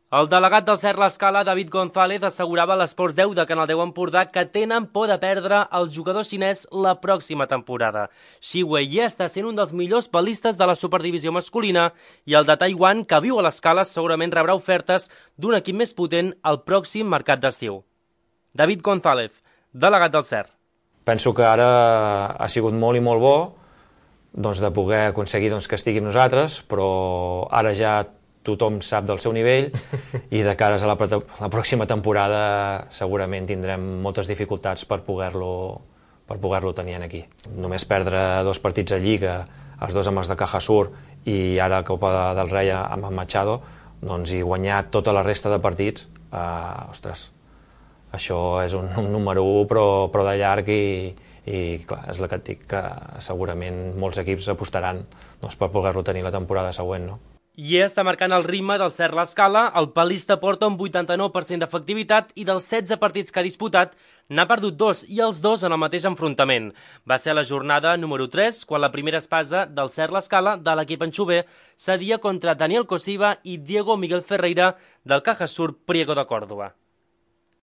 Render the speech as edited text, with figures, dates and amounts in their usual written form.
El delegat del Cert l'Escala, David González, assegurava a l'Esports 10 de Canal 10 Empordà que tenen por de perdre el jugador xinès la pròxima temporada. Xi Wei està sent un dels millors balistes de la superdivisió masculina i el de Taiwan, que viu a l'Escala, segurament rebrà ofertes d'un equip més potent al pròxim mercat d'estiu. David González, delegat del Cert. Penso que ara ha sigut molt i molt bo de poder aconseguir que estigui amb nosaltres, però ara ja tothom sap del seu nivell i de cares a la pròxima temporada segurament tindrem moltes dificultats per poder-lo tenir aquí. Només perdre 2 partits a Lliga, els 2 amb els de Caja Sur i ara a Copa del Rei amb el Machado, i guanyar tota la resta de partits, ostres, això és un número 1 però de llarg i clar, és el que et dic, que segurament molts equips apostaran per poder-lo tenir la temporada següent, no? I està marcant el ritme del Cert l'Escala. El palista porta un 89% d'efectivitat i dels 16 partits que ha disputat n'ha perdut 2 i els 2 en el mateix enfrontament. Va ser a la jornada número 3 quan la primera espasa del Cert l'Escala de l'equip anxover cedia contra Daniel Cosiva i Diego Miguel Ferreira del Caja Sur Priego de Còrdova.